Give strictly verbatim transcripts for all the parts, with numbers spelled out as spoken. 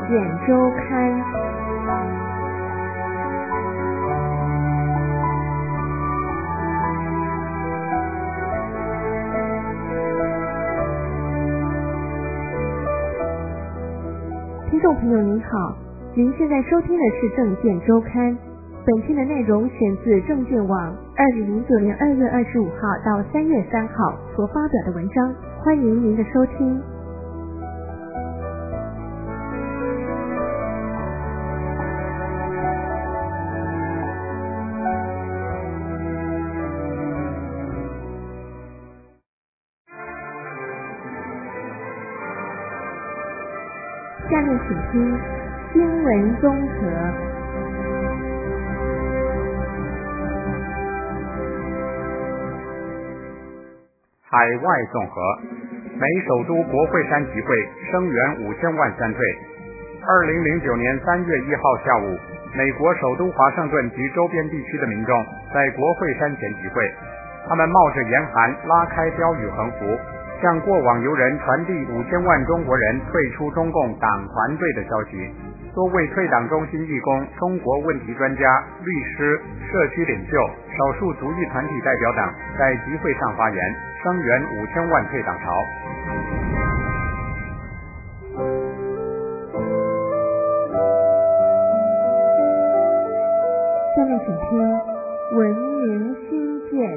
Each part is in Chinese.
见周刊。听众朋友您好，您现在收听的是政见周刊，本期的内容选自政见网二零零九年二月二十五号到三月三号所发表的文章，欢迎您的收听。下面请听新闻综合。 海外综合，美首都国会山集会声援五千万三退。二零零九年三月一号下午，美国首都华盛顿及周边地区的民众在国会山前集会，他们冒着严寒拉开标语横幅，向过往游人传递五千万中国人退出中共党团队的消息。多位退党中心义工、中国问题专家、律师、社区领袖、少数族裔团体代表等在集会上发言，声援五千万退党潮。 下面请听文明新建。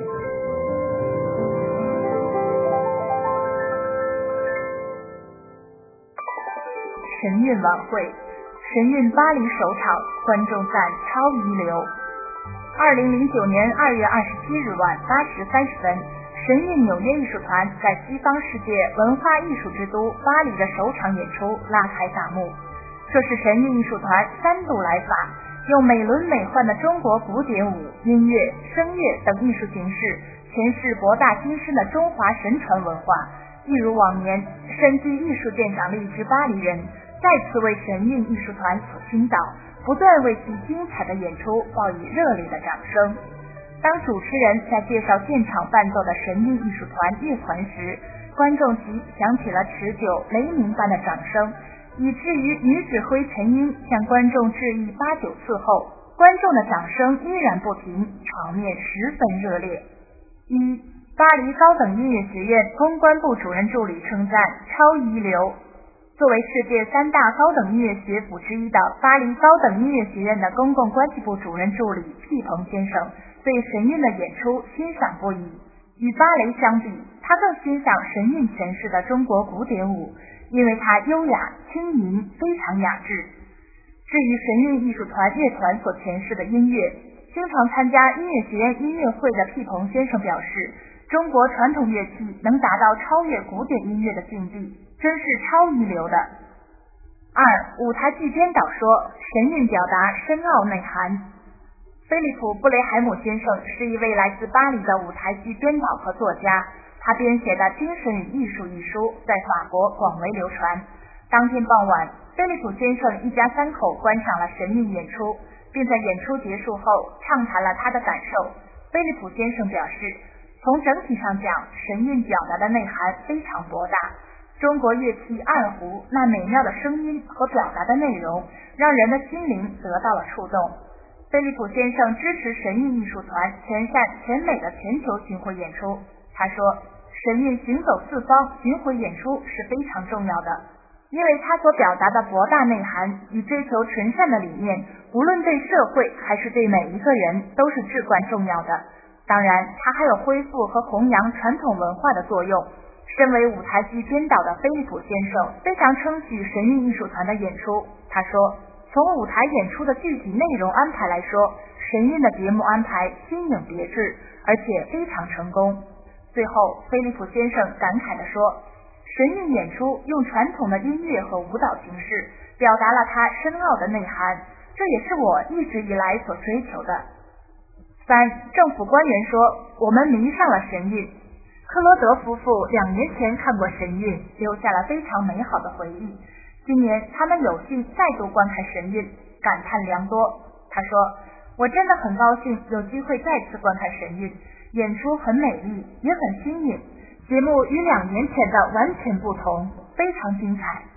神韵晚会，神韵巴黎首场，观众赞超一流。二零零九年二月二十七日晚八时三十分，神韵纽约艺术团在西方世界文化艺术之都巴黎的首场演出拉开大幕。这是神韵艺术团三度来法，用美轮美奂的中国古典舞、音乐、声乐等艺术形式诠释博大精深的中华神传文化。一如往年，深具艺术鉴赏力之巴黎人再次为神韵艺术团所倾倒，不断为其精彩的演出报以热烈的掌声。当主持人在介绍现场伴奏的神韵艺术团乐团时，观众席响起了持久雷鸣般的掌声，以至于女指挥陈英向观众致意八九次后，观众的掌声依然不停，场面十分热烈。一、巴黎高等音乐学院公关部主任助理称赞超一流。作为世界三大高等音乐学府之一的巴黎高等音乐学院的公共关系部主任助理毕鹏先生对神韵的演出欣赏不已。与芭蕾相比，他更欣赏神韵诠释的中国古典舞，因为它优雅轻盈，非常雅致。至于神韵艺术团乐团所诠释的音乐，经常参加音乐学院音乐会的毕鹏先生表示，中国传统乐器能达到超越古典音乐的境地，真是超一流的。二、舞台剧编导说，神韵表达深奥内涵。菲利普·布雷海姆先生是一位来自巴黎的舞台剧编导和作家，他编写的《精神与艺术》一书在法国广为流传。当天傍晚，菲利普先生一家三口观赏了神韵演出，并在演出结束后畅谈了他的感受。菲利普先生表示，从整体上讲，神韵表达的内涵非常博大。中国乐器二胡那美妙的声音和表达的内容，让人的心灵得到了触动。菲利普先生支持神韵艺术团全善全美的全球巡回演出。他说，神韵行走四方巡回演出是非常重要的，因为它所表达的博大内涵与追求纯善的理念，无论对社会还是对每一个人都是至关重要的。当然，它还有恢复和弘扬传统文化的作用。身为舞台剧编导的菲利普先生非常称许神韵艺术团的演出。他说，从舞台演出的具体内容安排来说，神韵的节目安排新颖别致，而且非常成功。最后，菲利普先生感慨地说，神韵演出用传统的音乐和舞蹈形式表达了它深奥的内涵，这也是我一直以来所追求的。三、政府官员说，我们迷上了神韵。克罗德夫妇两年前看过神韵，留下了非常美好的回忆。今年他们有幸再度观看神韵，感叹良多。他说，我真的很高兴有机会再次观看神韵，演出很美丽，也很新颖，节目与两年前的完全不同，非常精彩。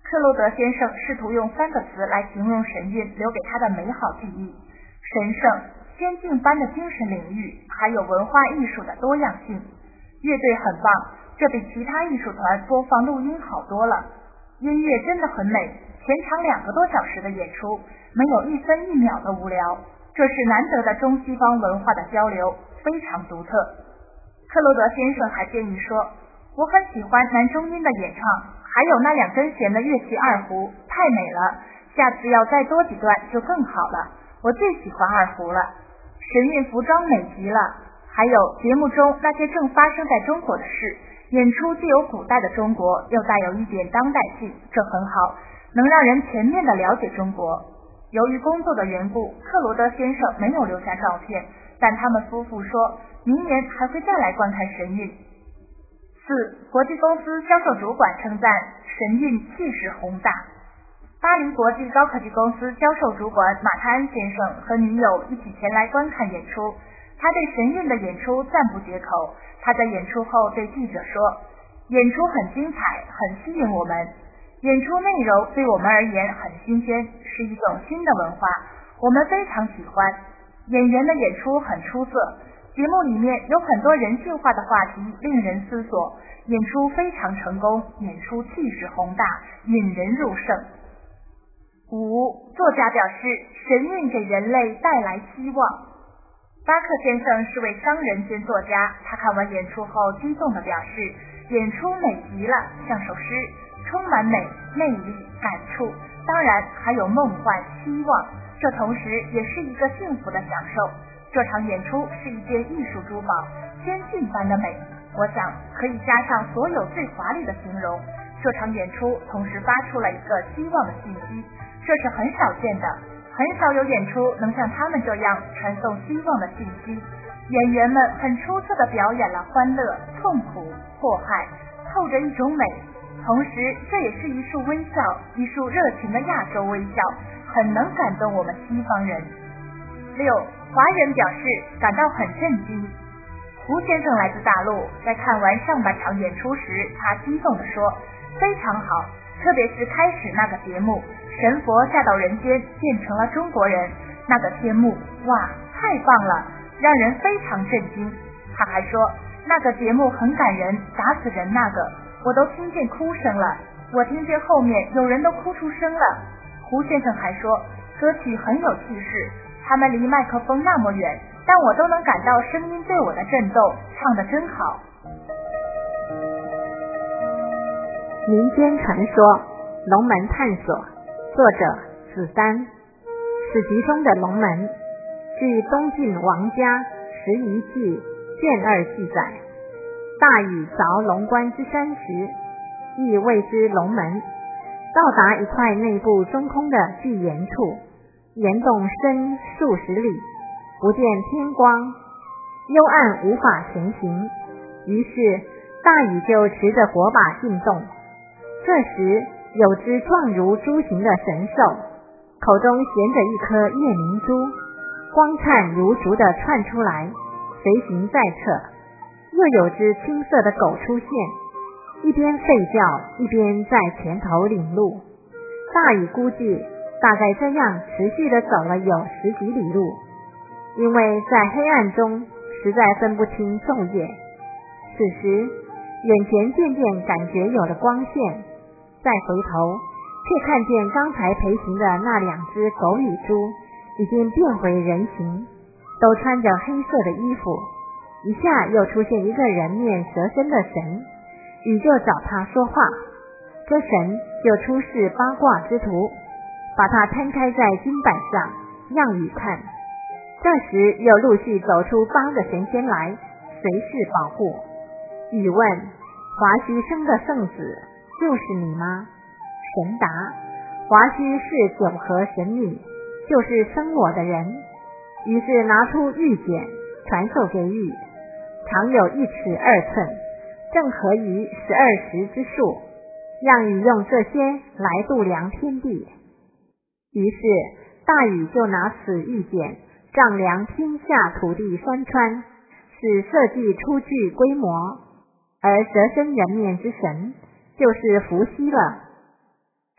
克洛德先生试图用三个词来形容神韵留给他的美好记忆：神圣、仙境般的精神领域，还有文化艺术的多样性。乐队很棒，这比其他艺术团播放录音好多了。音乐真的很美，全场两个多小时的演出，没有一分一秒的无聊，这是难得的中西方文化的交流，非常独特。克洛德先生还建议说，我很喜欢男中音的演唱，还有那两根弦的乐器二胡，太美了，下次要再多几段就更好了，我最喜欢二胡了。神韵服装美极了，还有节目中那些正发生在中国的事，演出既有古代的中国，又带有一点当代性，这很好，能让人全面地了解中国。由于工作的缘故，克罗德先生没有留下照片，但他们夫妇说明年还会再来观看神韵。四、国际公司销售主管称赞神韵气势宏大。巴黎国际高科技公司销售主管马泰恩先生和女友一起前来观看演出，他对神韵的演出赞不绝口。他在演出后对记者说，演出很精彩，很吸引我们，演出内容对我们而言很新鲜，是一种新的文化，我们非常喜欢。演员的演出很出色，节目里面有很多人性化的话题，令人思索，演出非常成功，演出气势宏大，引人入胜。五、作家表示神韵给人类带来希望。巴克先生是位商人兼作家，他看完演出后激动地表示，演出美极了，像首诗，充满美、魅力、感触，当然还有梦幻、希望，这同时也是一个幸福的享受。这场演出是一件艺术珠宝，仙境般的美，我想可以加上所有最华丽的形容。这场演出同时发出了一个希望的信息，这是很少见的，很少有演出能像他们这样传送希望的信息。演员们很出色地表演了欢乐、痛苦、迫害，透着一种美，同时这也是一束微笑，一束热情的亚洲微笑，很能感动我们西方人。六、华人表示感到很震惊。胡先生来自大陆，在看完上半场演出时，他激动地说，非常好，特别是开始那个节目，神佛下到人间变成了中国人，那个天幕，哇，太棒了，让人非常震惊。他还说那个节目很感人，打死人那个，我都听见哭声了，我听见后面有人都哭出声了。胡先生还说歌曲很有气势，他们离麦克风那么远，但我都能感到声音对我的震动，唱得真好。 民间传说龙门探索，作者子丹。史籍中的龙门，据东晋王家拾遗记卷二记载，大禹凿龙关之山时，亦谓之龙门，到达一块内部中空的巨岩处，岩洞深数十里，不见天光，幽暗无法前行，于是大禹就持着火把进洞。这时有只状如珠形的神兽，口中衔着一颗夜明珠，光灿如烛地窜出来，随行在侧。又有只青色的狗出现，一边吠叫，一边在前头领路。大禹估计大概这样持续地走了有十几里路，因为在黑暗中实在分不清昼夜。此时眼前渐渐感觉有了光线，再回头却看见刚才陪行的那两只狗与猪已经变回人形，都穿着黑色的衣服。一下又出现一个人面蛇身的神，禹就找他说话，这神就出示八卦之图，把它摊开在金板上让禹看。这时又陆续走出八个神仙来随侍保护。禹问，华胥生的圣子就是你吗？神答，华胥是九河神女，就是生我的人。于是拿出玉简传授给禹，长有一尺二寸，正合于十二时之数，让禹用这些来度量天地。于是大禹就拿此玉简丈量天下土地山川，使设计出具规模，而蛇身人面之神就是伏羲了。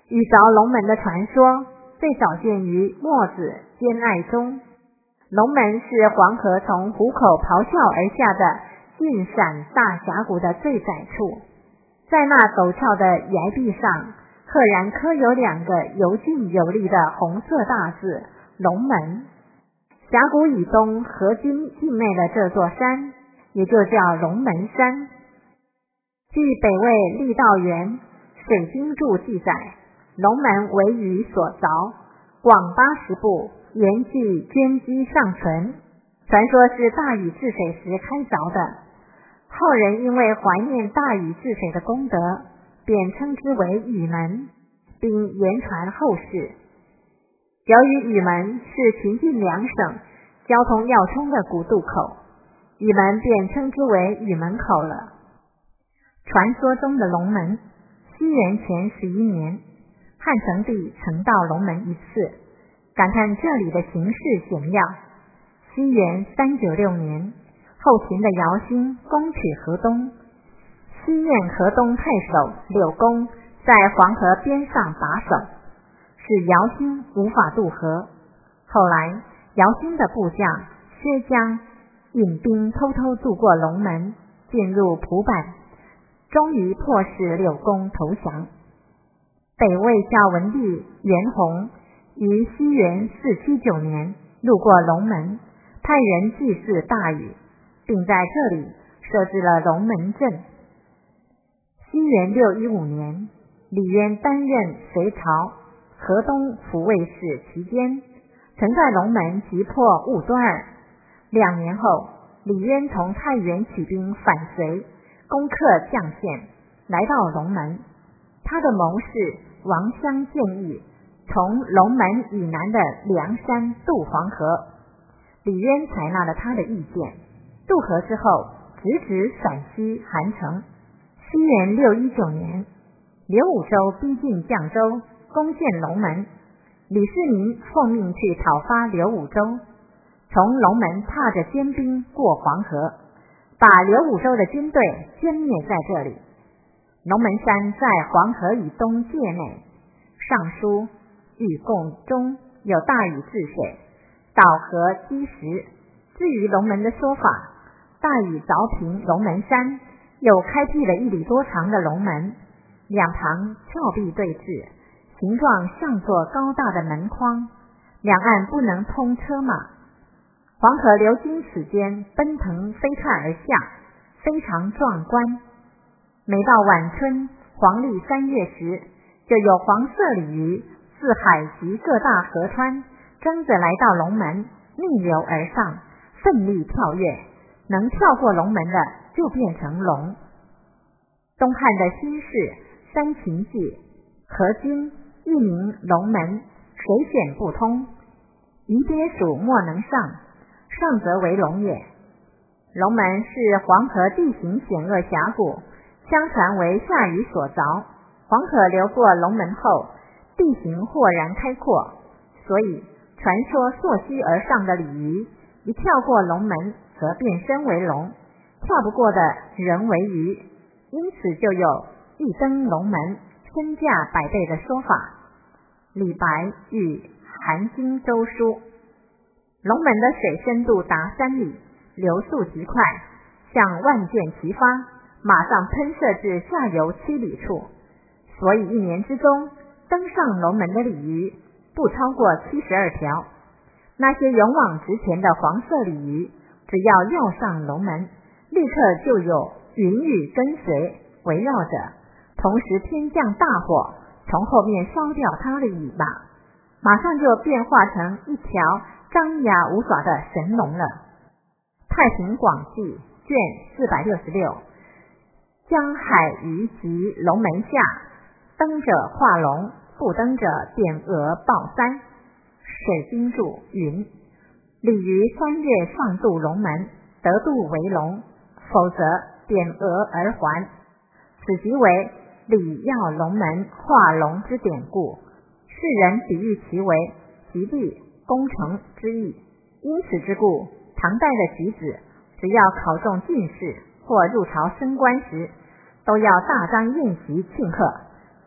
遇着龙门的传说最早见于《墨子兼爱》中。龙门是黄河从湖口咆哮而下的尽闪大峡谷的最窄处，在那陡峭的崖壁上赫然刻有两个有劲有力的红色大字龙门。峡谷以东河津境内的这座山也就叫龙门山。据北魏郦道元水经注记载，龙门为禹所凿，广八十步，沿距涓基上存，传说是大禹治水时开凿的。后人因为怀念大禹治水的功德，便称之为禹门，并言传后世。由于禹门是秦晋两省交通要冲的古渡口，禹门便称之为禹门口了。传说中的龙门，西元前十一年，汉成帝曾到龙门一次，感叹这里的形势险要。西元三九六年，后秦的姚兴攻取河东，西燕河东太守柳公在黄河边上把守，使姚兴无法渡河。后来姚兴的部将薛江引兵偷偷渡过龙门，进入蒲坂，终于迫使柳公投降。北魏孝文帝元宏于西元四七九年路过龙门，派人祭祀大禹，并在这里设置了龙门阵。西元六一五年，李渊担任隋朝河东抚慰使期间，曾在龙门击破兀端尔。两年后，李渊从太原起兵反隋，攻克绛县，来到龙门。他的谋士王襄建议从龙门以南的梁山渡黄河，李渊采纳了他的意见。渡河之后，直指陕西韩城。西元六一九年，刘武周逼近绛州，攻陷龙门。李世民奉命去讨伐刘武周，从龙门踏着坚兵过黄河，把刘武周的军队歼灭在这里。龙门山在黄河以东界内，尚书禹贡中有大禹治水，导河积石。至于龙门的说法，大禹凿平龙门山，又开辟了一里多长的龙门，两旁峭壁对峙，形状像座高大的门框，两岸不能通车马。黄河流经此间，奔腾飞窜而下，非常壮观。每到晚春黄历三月时，就有黄色鲤鱼自海及各大河川争着来到龙门，逆流而上，奋力跳跃，能跳过龙门的就变成龙。东汉的新事《三秦记》，河津一名龙门，水险不通，鱼鳖属莫能上，上则为龙也。龙门是黄河地形险恶峡谷，相传为夏禹所凿。黄河流过龙门后，地形豁然开阔，所以传说溯溪而上的鲤鱼一跳过龙门则变身为龙，跳不过的人为鱼，因此就有一登龙门身价百倍的说法。李白与韩荆州书，龙门的水深度达三里，流速极快，像万箭齐发，马上喷射至下游七里处，所以一年之中登上龙门的鲤鱼不超过七十二条。那些勇往直前的黄色鲤鱼，只要要上龙门，立刻就有云雨跟随围绕着，同时天降大火，从后面烧掉它的尾巴，马上就变化成一条张牙舞爪的神龙了。太平广记卷四百六十六，江海鱼及龙门下，登者化龙，不登者点额报三。水经注云：鲤鱼三月上渡龙门，得渡为龙，否则点额而还。此即为鲤要龙门化龙之典故，世人比喻其为吉利功成之意。因此之故，唐代的举子只要考中进士或入朝升官时，都要大张宴席庆贺，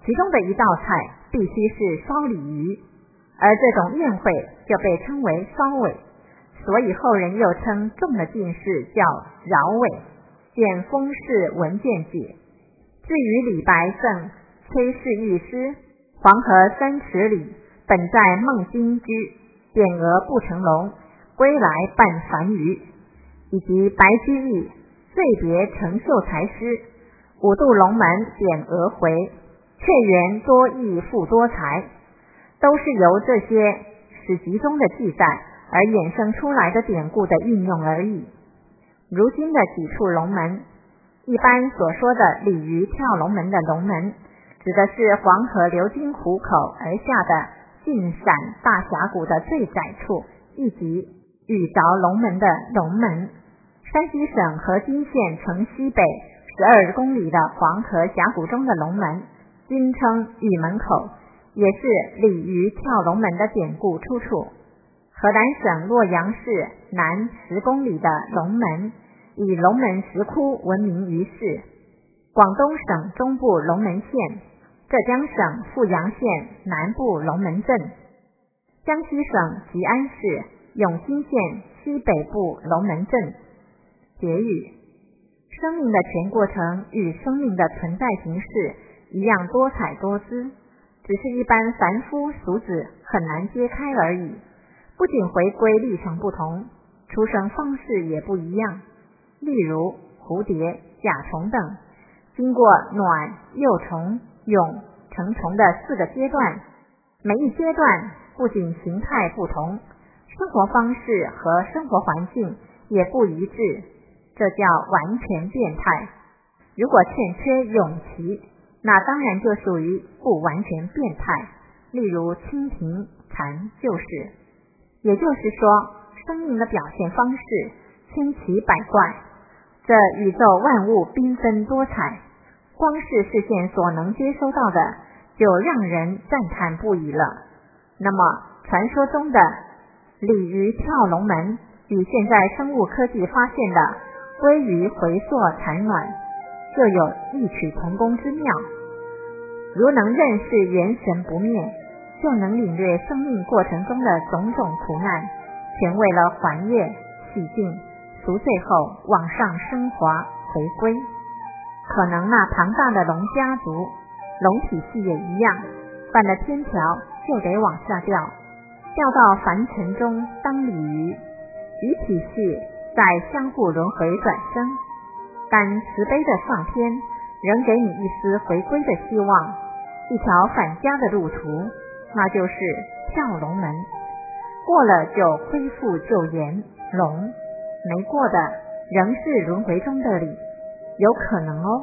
其中的一道菜必须是烧鲤鱼，而这种宴会就被称为烧尾，所以后人又称中了进士叫饶尾，见封氏文件解。至于李白赠崔氏御诗黄河三尺里，本在孟津居，点鹅不成龙，归来伴樊鱼，以及白居易醉别成秀才诗五渡龙门点鹅回，却缘多艺复多才，都是由这些史籍中的记载而衍生出来的典故的运用而已。如今的几处龙门，一般所说的鲤鱼跳龙门的龙门，指的是黄河流经湖口而下的晋陕大峡谷的最窄处，以及遇着龙门的龙门。山西省河津县城西北十二公里的黄河峡谷中的龙门，今称玉门口，也是鲤鱼跳龙门的典故出处。河南省洛阳市南十公里的龙门，以龙门石窟闻名于世。广东省中部龙门县，浙江省富阳县南部龙门镇，江西省吉安市永新县西北部龙门镇。结语：生命的全过程与生命的存在形式一样多彩多姿，只是一般凡夫俗子很难揭开而已。不仅回归历程不同，出生方式也不一样。例如蝴蝶、甲虫等，经过卵、幼虫、蛹、成虫的四个阶段，每一阶段不仅形态不同，生活方式和生活环境也不一致，这叫完全变态。如果欠缺蛹期，那当然就属于不完全变态，例如蜻蜓、蝉就是。也就是说，生命的表现方式千奇百怪，这宇宙万物缤纷多彩，光是视线所能接收到的就让人赞叹不已了。那么传说中的鲤鱼跳龙门与现在生物科技发现的鲑鱼回溯产卵就有异曲同工之妙。如能认识元神不灭，就能领略生命过程中的种种苦难，全为了还愿洗净，赎罪后往上升华回归。可能那庞大的龙家族，龙体系也一样，犯了天条就得往下掉，掉到凡尘中当鲤鱼，鱼体系在相互轮回转生。但慈悲的上天仍给你一丝回归的希望，一条返家的路途，那就是跳龙门。过了就恢复旧颜龙，没过的仍是轮回中的鲤，有可能哦。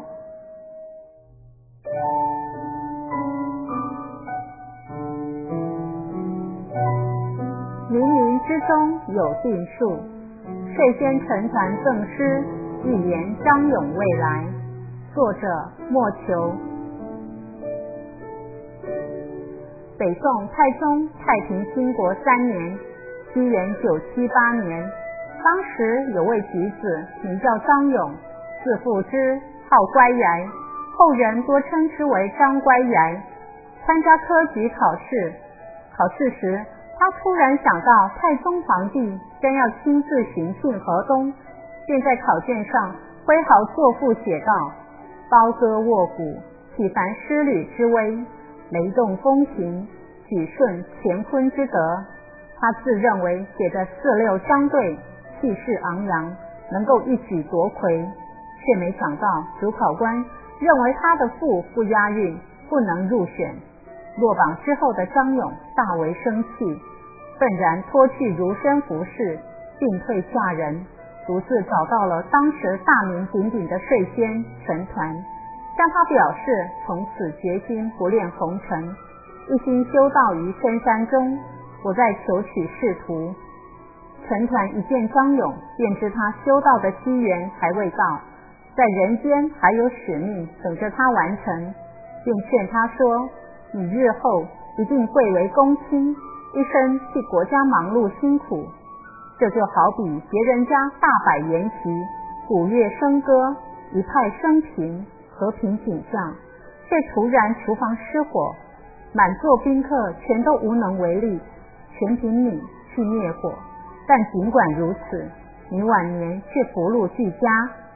冥冥之中有定数，睡仙沉船赠诗，预言张勇未来。作者莫求。北宋太宗太平兴国三年，西元九七八年，当时有位举子名叫张勇，字富之，号乖崖，后人多称之为张乖崖。参加科举考试，考试时他突然想到太宗皇帝将要亲自巡幸河东，便在考卷上挥毫作赋写道：高歌卧鼓，岂凡诗吕之威，雷动风行，举顺乾坤之德。他自认为写得四六相对，气势昂扬，能够一举夺魁，却没想到主考官认为他的赋不押韵，不能入选。落榜之后的张勇大为生气，愤然脱去儒生服饰，进退下人，独自找到了当时大名鼎鼎的睡仙陈抟，向他表示从此决心不恋红尘，一心修道于深山中，不再求取仕途。陈抟一见张勇，便知他修道的机缘还未到，在人间还有使命等着他完成，便劝他说：你日后一定贵为公卿，一生替国家忙碌辛苦。这就好比别人家大摆筵席，鼓乐笙歌，一派升平，和平景象， 却突然厨房失火，满座宾客全都无能为力，全凭你去灭火。但尽管如此，你晚年却福禄俱佳。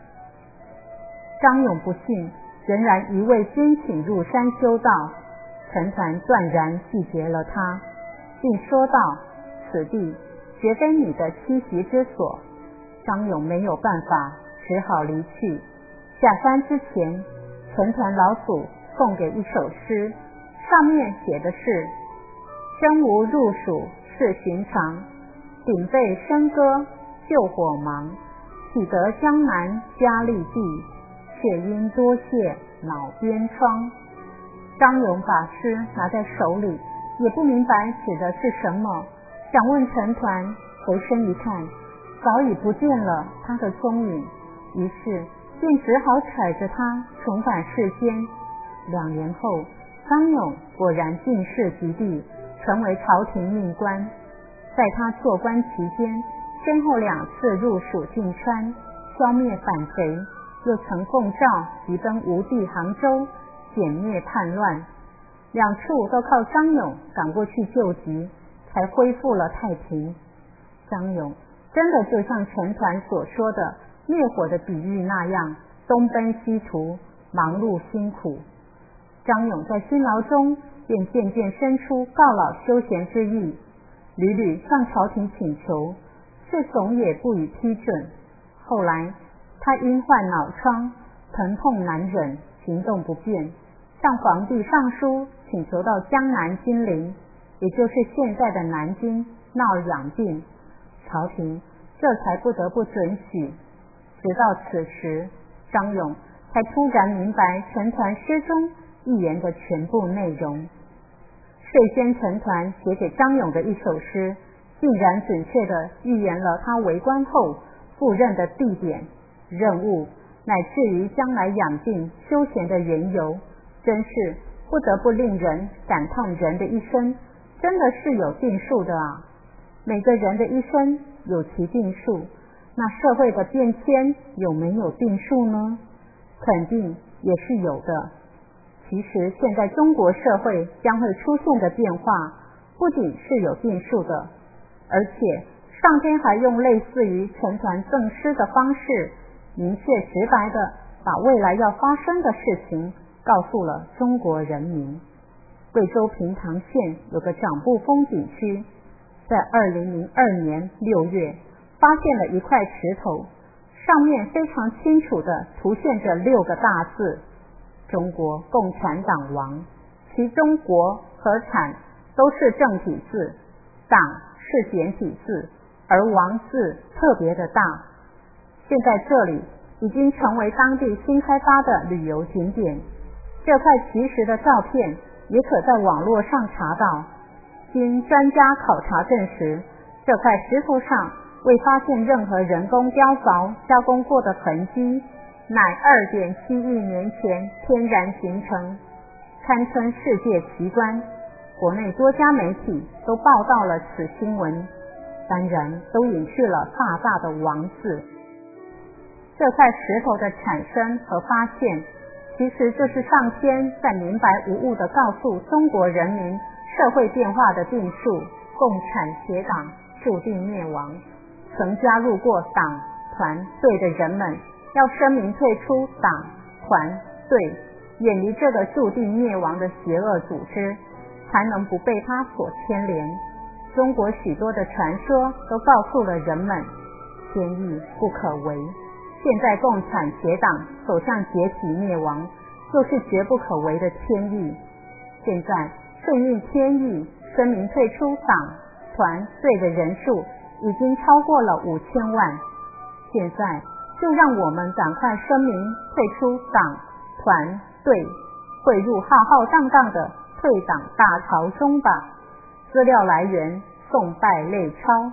张勇不信，仍然一味坚请入山修道。陈抟断然拒绝了他，并说道：此地绝非你的栖息之所。张勇没有办法，只好离去。下山之前，陈抟老祖送给一首诗，上面写的是：真无入蜀是寻常，顶被笙歌救火忙。喜得江南佳丽地，却因多谢老边窗。张勇把诗拿在手里，也不明白指的是什么，想问陈抟，回身一看，早已不见了他的踪影，于是便只好揣着他重返世间。两年后，张勇果然进士及第，成为朝廷命官。在他做官期间，先后两次入蜀进川，消灭反贼，又曾奉诏急奔吴地杭州，歼灭叛乱。两处都靠张勇赶过去救急，才恢复了太平。张勇真的就像陈抟所说的灭火的比喻那样，东奔西图，忙碌辛苦。张勇在辛劳中便渐渐生出告老休闲之意，屡屡向朝廷请求，却总也不予批准。后来他因患脑疮，疼痛难忍，行动不便，向皇帝上书请求到江南金陵，也就是现在的南京闹养病，朝廷这才不得不准许。直到此时，张勇才突然明白陈抟诗中预言的全部内容。睡仙陈抟写给张勇的一首诗，竟然准确地预言了他为官后赴任的地点、任务，乃至于将来养病休闲的缘由，真是不得不令人感叹，人的一生真的是有定数的啊！每个人的一生有其定数，那社会的变迁有没有定数呢？肯定也是有的。其实现在中国社会将会出现的变化，不仅是有定数的，而且上天还用类似于陈抟赠诗的方式，明确直白地把未来要发生的事情告诉了中国人民。贵州平塘县有个长步风景区，在二零零二年六月发现了一块石头，上面非常清楚地凸现着六个大字：中国共产党亡。其中国和产都是正体字，党是简体字，而王字特别的大。现在这里已经成为当地新开发的旅游景点。这块奇石的照片也可在网络上查到。经专家考察证实，这块石头上未发现任何人工雕凿加工过的痕迹，乃 二点七亿年前天然形成，堪称世界奇观。国内多家媒体都报道了此新闻，当然都隐去了大大的王字。这块石头的产生和发现，其实就是上天在明白无误地告诉中国人民社会变化的定数：共产协党注定灭亡。曾加入过党、团、队的人们要声明退出党、团、队，远离这个注定灭亡的邪恶组织，才能不被它所牵连。中国许多的传说都告诉了人们，天意不可违。现在共产协党走向解体灭亡，就是绝不可违的天意。现在顺应天意，声明退出党、团、队的人数已经超过了五千万。现在就让我们赶快声明退出党、团、队，汇入浩浩荡荡的退党大潮中吧。资料来源：宋代类钞。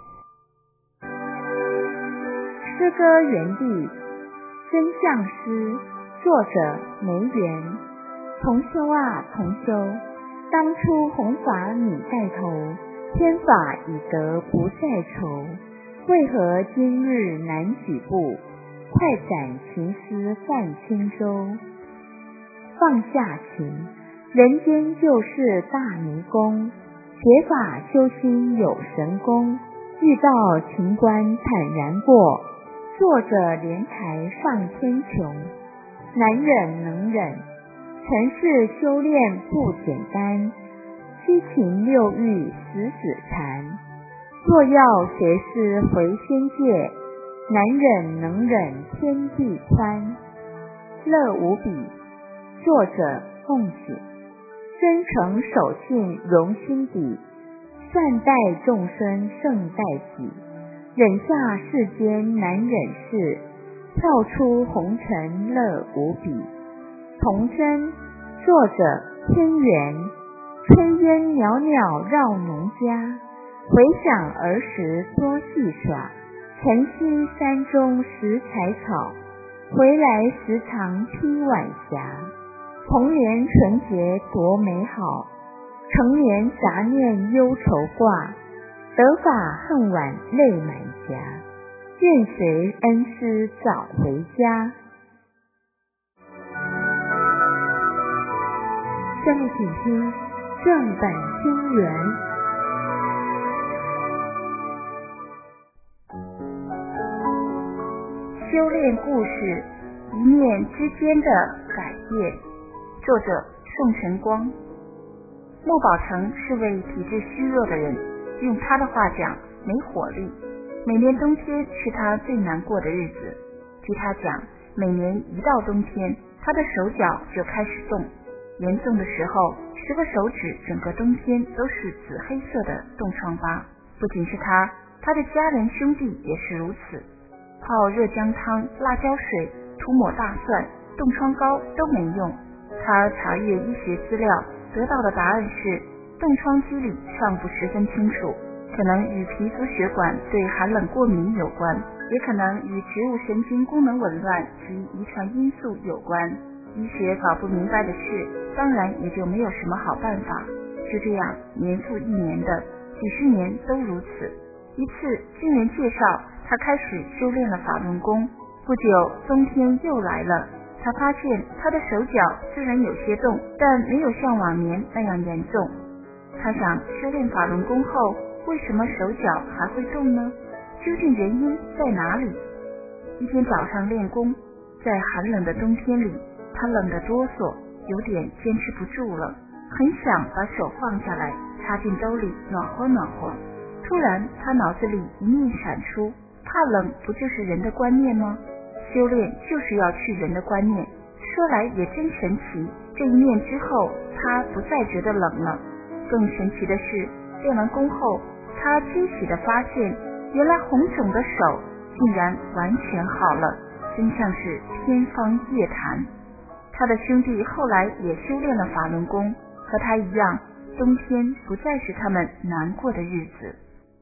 诗歌园地，真相诗，作者梅园。同修啊同修，当初弘法你带头，天法已得不再愁，为何今日难举步？快展情思泛轻舟。 放下情，人间就是大迷宫，学法修心有神功，遇到情关坦然过，坐着莲台上天穹。难忍能忍，尘世修炼不简单，七情六欲死死缠，若要学师回仙界，难忍能忍天地宽。乐无比，作者梦醒。真诚守信容心底，善待众生胜待己，忍下世间难忍事，跳出红尘乐无比。童真，作者天元。炊烟袅袅绕农家，回想儿时多戏耍，晨曦山中拾柴草，回来时常披晚霞。童年纯洁多美好，成年杂念忧愁挂，得法恨晚泪满颊，愿随恩师早回家。下面请听正本清源。 修炼故事，一念之间的改变。作者宋晨光。莫宝成是位体质虚弱的人，用他的话讲，没火力。每年冬天是他最难过的日子。据他讲，每年一到冬天，他的手脚就开始冻，严重的时候，十个手指整个冬天都是紫黑色的冻疮疤。不仅是他，他的家人兄弟也是如此。泡热姜汤、辣椒水、涂抹大蒜、冻疮膏都没用。他查阅医学资料，得到的答案是冻疮机理尚不十分清楚，可能与皮肤血管对寒冷过敏有关，也可能与植物神经功能紊乱及遗传因素有关。医学搞不明白的事，当然也就没有什么好办法。就这样年复一年的，几十年都如此。一次经人介绍，他开始修炼了法轮功。不久冬天又来了，他发现他的手脚虽然有些冻，但没有像往年那样严重。他想，修炼法轮功后，为什么手脚还会冻呢？究竟原因在哪里？一天早上练功，在寒冷的冬天里，他冷得哆嗦，有点坚持不住了，很想把手放下来，插进兜里暖和暖和。突然他脑子里一念闪出，怕冷不就是人的观念吗？修炼就是要去人的观念。说来也真神奇，这一念之后，他不再觉得冷了。更神奇的是，练完功后，他惊喜地发现，原来红肿的手竟然完全好了，真像是天方夜谭。他的兄弟后来也修炼了法轮功，和他一样，冬天不再是他们难过的日子。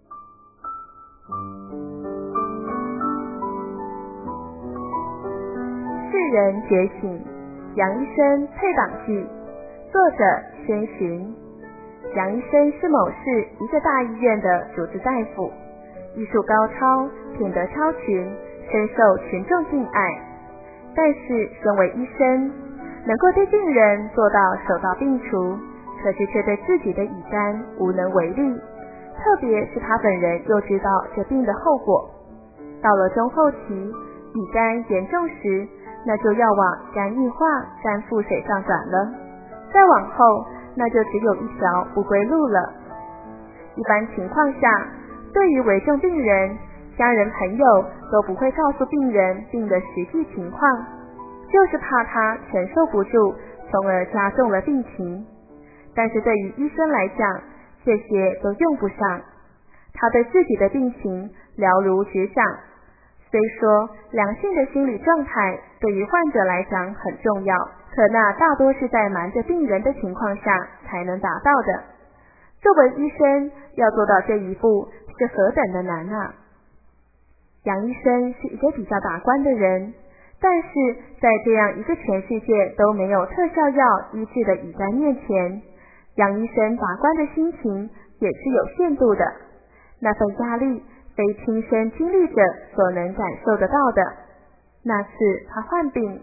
世人觉醒，杨医生退党记，作者宣寻。杨医生是某市一个大医院的主治大夫，医术高超，品德超群，深受群众敬爱。但是身为医生，能够对病人做到手到病除，可是却对自己的乙肝无能为力。特别是他本人又知道这病的后果，到了中后期，乙肝严重时，那就要往肝硬化、肝腹水上转了。再往后，那就只有一条不归路了。一般情况下，对于危重病人，家人朋友都不会告诉病人病的实际情况，就是怕他承受不住，从而加重了病情。但是对于医生来讲，这些都用不上。他对自己的病情了如指掌。虽说良性的心理状态对于患者来讲很重要，可那大多是在瞒着病人的情况下才能达到的。作为医生，要做到这一步是何等的难啊！杨医生是一个比较达观的人，但是在这样一个全世界都没有特效药医治的乙肝面前，杨医生达观的心情也是有限度的。那份压力非亲身经历者所能感受得到的。那次他患病，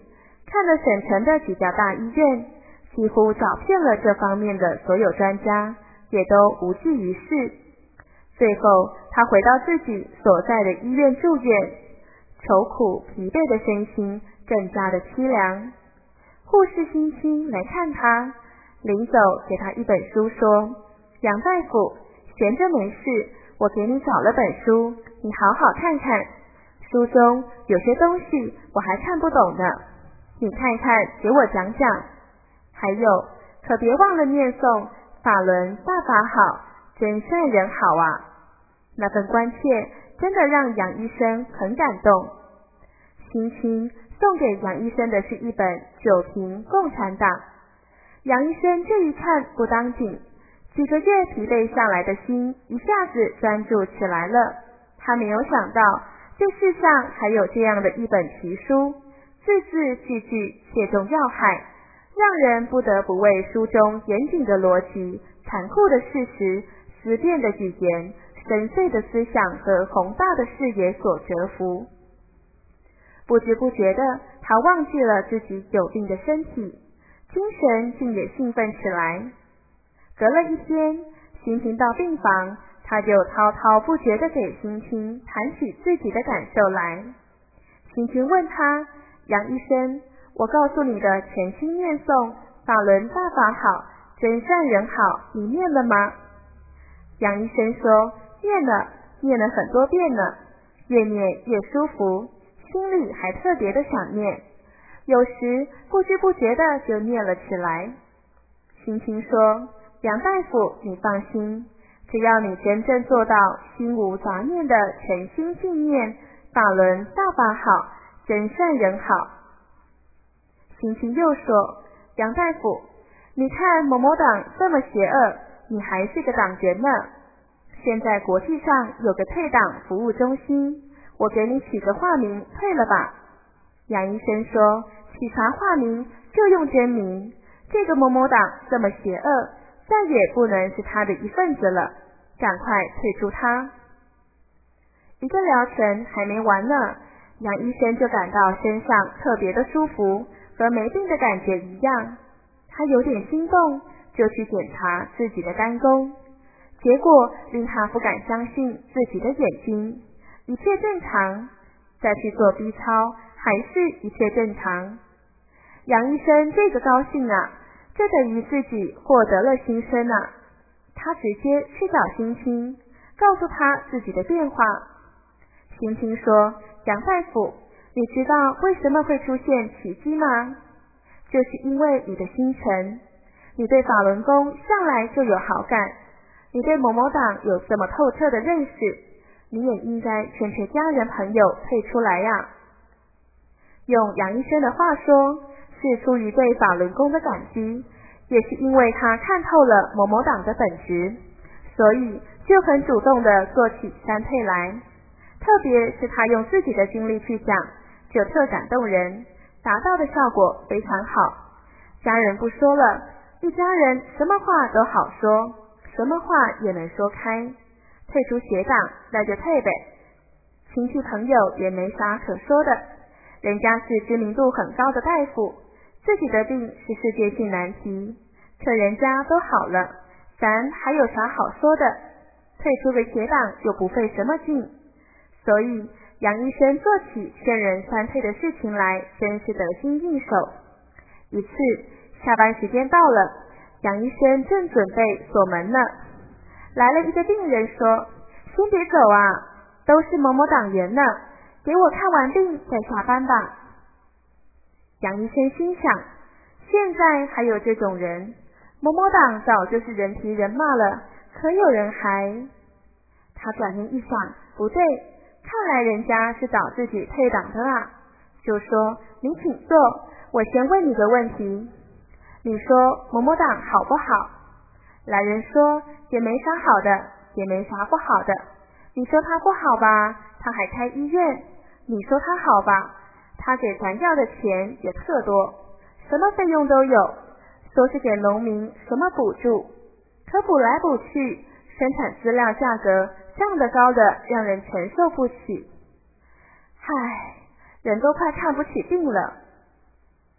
看了省城的几家大医院，几乎找遍了这方面的所有专家，也都无济于事。最后他回到自己所在的医院住院，愁苦疲惫的身心更加的凄凉。护士星星来看他，临走给他一本书说，杨大夫，闲着没事，我给你找了本书，你好好看看，书中有些东西我还看不懂呢，你看看给我讲讲。还有可别忘了念诵法轮大法好，真善人好啊。那份关切真的让杨医生很感动。星星送给杨医生的是一本《九评共产党》。杨医生这一看不当紧，几个月疲惫下来的心一下子专注起来了。他没有想到这世上还有这样的一本奇书，字字句句切中要害，让人不得不为书中严谨的逻辑、残酷的事实、思辨的语言、深邃的思想和宏大的视野所折服。不知不觉的，他忘记了自己有病的身体，精神竟也兴奋起来。隔了一天，星星到病房，他就滔滔不绝地给星星谈起自己的感受来。星星问他，杨医生，我告诉你的全心念诵法轮大法好，真善人好，你念了吗？杨医生说，念了，念了很多遍了，越念越舒服，心里还特别的想念，有时不知不觉的就念了起来。星星说，杨大夫，你放心，只要你真正做到心无杂念的全心信念法轮大法好，真善人好。星星又说，杨大夫，你看某某党这么邪恶，你还是个党员呢。现在国际上有个退党服务中心，我给你起个化名，退了吧。杨医生说，起啥化名就用真名，这个某某党这么邪恶，再也不能是他的一份子了，赶快退出他。一个疗程还没完呢，杨医生就感到身上特别的舒服，和没病的感觉一样。他有点心动，就去检查自己的肝功，结果令他不敢相信自己的眼睛，一切正常。再去做 B 超，还是一切正常。杨医生这个高兴啊，这等于自己获得了新生啊。他直接去找星星，告诉他自己的变化。星星说，杨大夫，你知道为什么会出现奇迹吗？就是因为你的心诚，你对法轮功向来就有好感，你对某某党有这么透彻的认识，你也应该劝劝家人朋友退出来呀。用杨医生的话说，是出于对法轮功的感激，也是因为他看透了某某党的本质，所以就很主动地做起三退来。特别是他用自己的经历去讲，就特感动人，达到的效果非常好。家人不说了，一家人什么话都好说，什么话也能说开。退出邪党，那就退呗。亲戚朋友也没啥可说的，人家是知名度很高的大夫，自己的病是世界性难题，可人家都好了，咱还有啥好说的？退出个邪党又不费什么劲。所以杨医生做起劝人三退的事情来，真是得心应手。一次下班时间到了，杨医生正准备锁门呢，来了一个病人说，先别走啊，都是某某党员呢，给我看完病再下班吧。杨医生心想，现在还有这种人，某某党早就是人提人骂了，可有人还……他转念一想，不对，看来人家是找自己退党的啊，就说，你请坐，我先问你个问题，你说某某党好不好？来人说，也没啥好的，也没啥不好的。你说他不好吧，他还开医院；你说他好吧，他给咱要的钱也特多，什么费用都有，说是给农民什么补助，可补来补去，生产资料价格降得高的让人承受不起。唉，人都快看不起病了。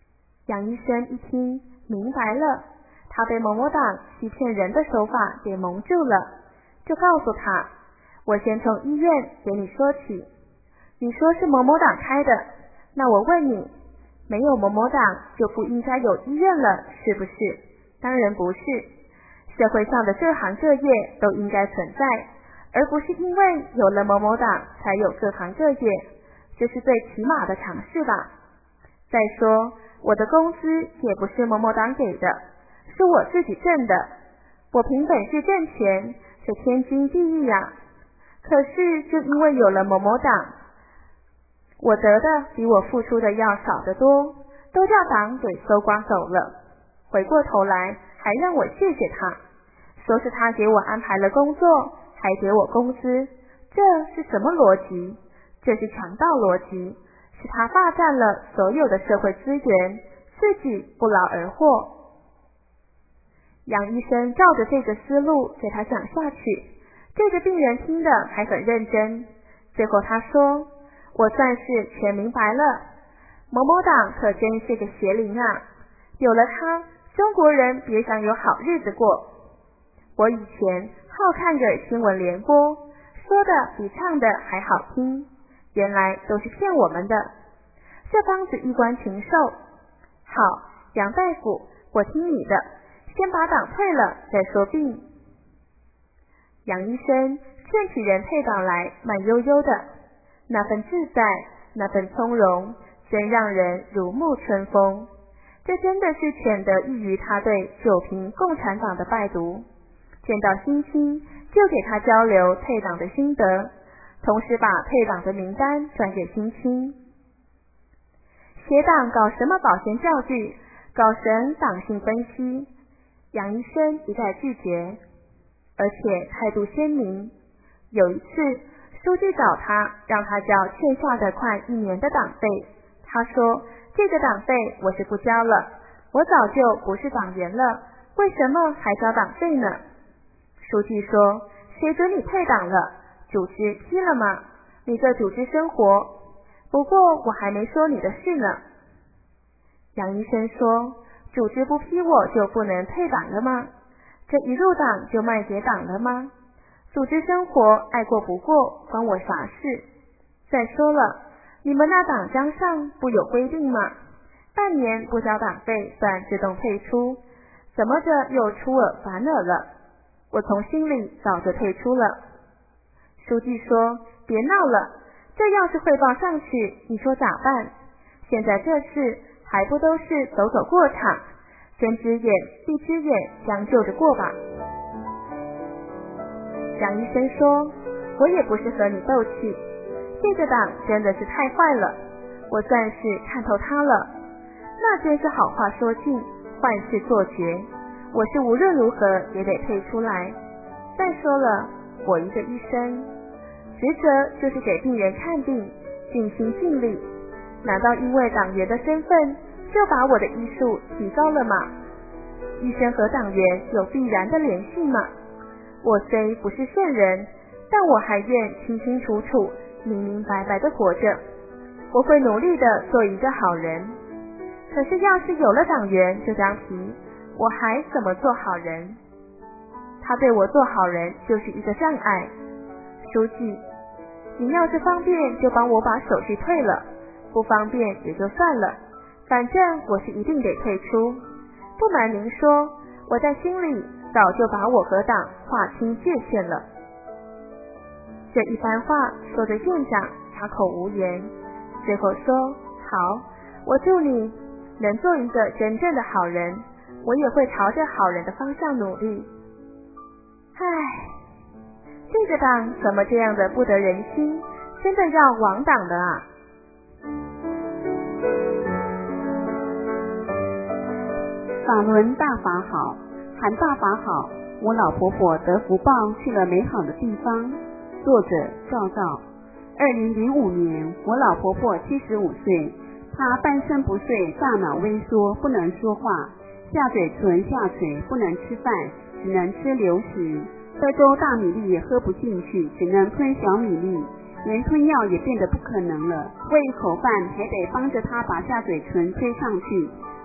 杨医生一听明白了，他被某某党欺骗人的手法给蒙住了，就告诉他，我先从医院给你说起。你说是某某党开的，那我问你，没有某某党就不应该有医院了，是不是？当然不是，社会上的各行各业都应该存在，而不是因为有了某某党才有各行各业，这是最起码的常识吧。再说我的工资也不是某某党给的，是我自己挣的，我凭本事挣钱，这天经地义啊。可是就因为有了某某党，我得的比我付出的要少得多，都叫党给搜刮走了，回过头来还让我谢谢他，说是他给我安排了工作，还给我工资，这是什么逻辑？这是强盗逻辑，是他霸占了所有的社会资源，自己不劳而获。杨医生照着这个思路给他讲下去，这个病人听得还很认真。最后他说，我算是全明白了，某某党可真是个邪灵啊，有了他，中国人别想有好日子过。我以前好看个新闻联播，说的比唱的还好听，原来都是骗我们的，这帮子衣冠禽兽。好，杨大夫，我听你的，先把党退了再说病。杨医生劝起人退党来，慢悠悠的，那份自在，那份从容，真让人如沐春风。这真的是全得益于他对九评共产党的拜读，见到新亲就给他交流退党的心得，同时把退党的名单转给新亲。邪党搞什么保鲜教具，搞神党性分析，杨医生一概拒绝，而且态度鲜明。有一次书记找他，让他交欠下的快一年的党费，他说这个党费我是不交了，我早就不是党员了，为什么还交党费呢？书记说，谁准你退党了？组织批了吗？你这组织生活，不过我还没说你的事呢。杨医生说，组织不批我就不能退党了吗？这一入党就卖给党了吗？组织生活爱过不过，关我啥事？再说了，你们那党章上不有规定吗？半年不交党费算自动退出，怎么着又出尔反尔了？我从心里早就退出了。书记说，别闹了，这要是汇报上去，你说咋办？现在这事还不都是走走过场，睁只眼闭只眼，将就着过吧。杨医生说，我也不是和你斗气，这个党真的是太坏了，我算是看透他了，那真是好话说尽，坏事做绝，我是无论如何也得退出来。再说了，我一个医生，职责就是给病人看病，尽心尽力，难道因为党员的身份就把我的医术提高了吗？医生和党员有必然的联系吗？我虽不是圣人，但我还愿清清楚楚、明明白白的活着。我会努力的做一个好人。可是要是有了党员这张皮，我还怎么做好人？他对我做好人就是一个障碍。书记，你要是方便就帮我把手续退了，不方便也就算了，反正我是一定得退出。不瞒您说，我在心里早就把我和党划清界限了。这一番话说的院长哑口无言，最后说，好，我祝你能做一个真正的好人，我也会朝着好人的方向努力。唉，这个党怎么这样的不得人心，真的要亡党的啊！ 法轮大法好，喊大法好，我老婆婆得福报去了美好的地方。作者赵照。二零零五年，我老婆婆七十五岁，她半身不遂，大脑萎缩，不能说话，下嘴唇下垂，不能吃饭，只能吃流食，喝粥大米粒也喝不进去，只能吞小米粒，连吞药也变得不可能了，喂一口饭还得帮着她把下嘴唇推上去，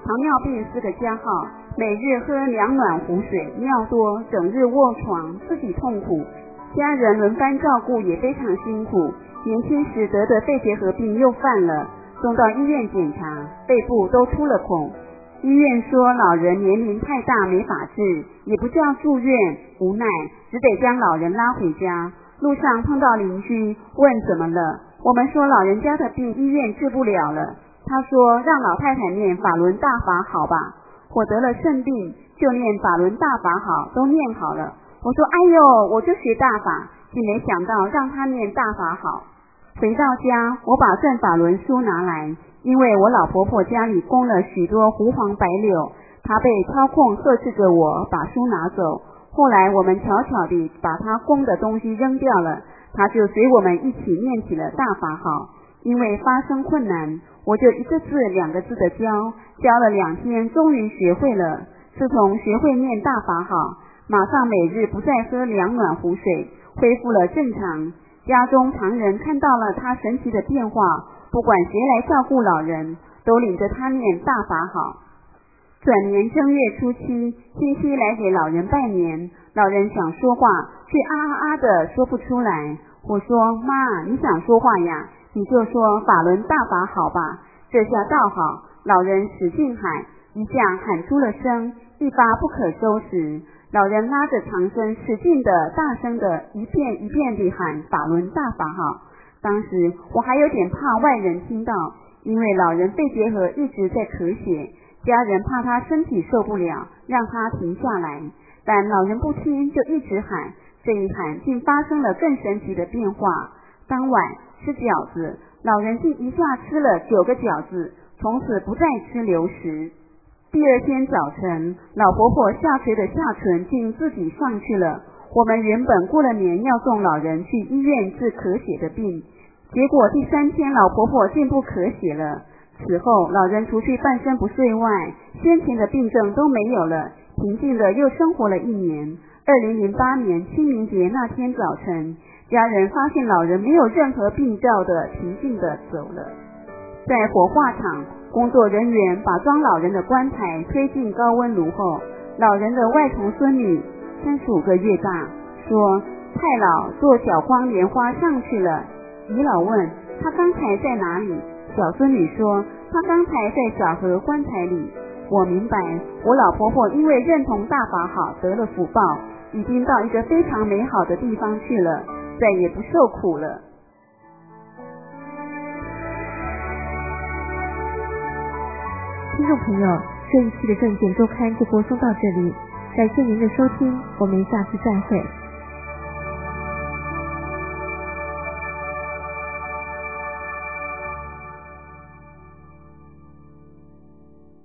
糖尿病是个加号，每日喝两暖壶水，尿多，整日卧床，自己痛苦，家人轮番照顾也非常辛苦。年轻时得的肺结核病又犯了，送到医院检查，肺部都出了孔。医院说老人年龄太大没法治，也不叫住院，无奈只得将老人拉回家。路上碰到邻居，问怎么了，我们说老人家的病医院治不了了。他说让老太太念法轮大法好吧，我得了肾病，就念法轮大法好，都念好了。我说哎呦，我就学大法，竟没想到让他念大法好。回到家，我把正法轮书拿来，因为我老婆婆家里供了许多胡黄白柳，她被操控呵斥着我把书拿走。后来我们悄悄地把她供的东西扔掉了，她就随我们一起念起了大法好。因为发生困难，我就一个字两个字的教，教了两天，终于学会了。自从学会念大法好，马上每日不再喝凉暖壶水，恢复了正常。家中常人看到了他神奇的变化，不管谁来照顾老人，都领着他念大法好。转年正月初七，亲戚来给老人拜年，老人想说话，却啊啊啊的说不出来。我说妈，你想说话呀，你就说法轮大法好吧。这下倒好，老人使劲喊，一下喊出了声，一发不可收拾。老人拉着长声，使劲的大声的一遍一遍地喊法轮大法好。当时我还有点怕外人听到，因为老人肺结核一直在咳血，家人怕他身体受不了，让他停下来，但老人不听，就一直喊。这一喊竟发生了更神奇的变化。当晚吃饺子，老人竟一下吃了九个饺子，从此不再吃流食。第二天早晨，老婆婆下垂的下唇竟自己上去了。我们原本过了年要送老人去医院治咳血的病，结果第三天老婆婆竟不咳血了。此后老人除去半身不遂外，先前的病症都没有了，平静的又生活了一年。二零零八年清明节那天早晨，家人发现老人没有任何病兆的平静的走了。在火化场，工作人员把装老人的棺材推进高温炉后，老人的外甥孙女三十五个月大，说太老坐小光莲花上去了。姨老问他刚才在哪里，小孙女说他刚才在小河棺材里。我明白，我老婆婆因为认同大法好得了福报，已经到一个非常美好的地方去了，再也不受苦了。 听众朋友，这一期的证件周刊就播送到这里，感谢您的收听，我们下次再会。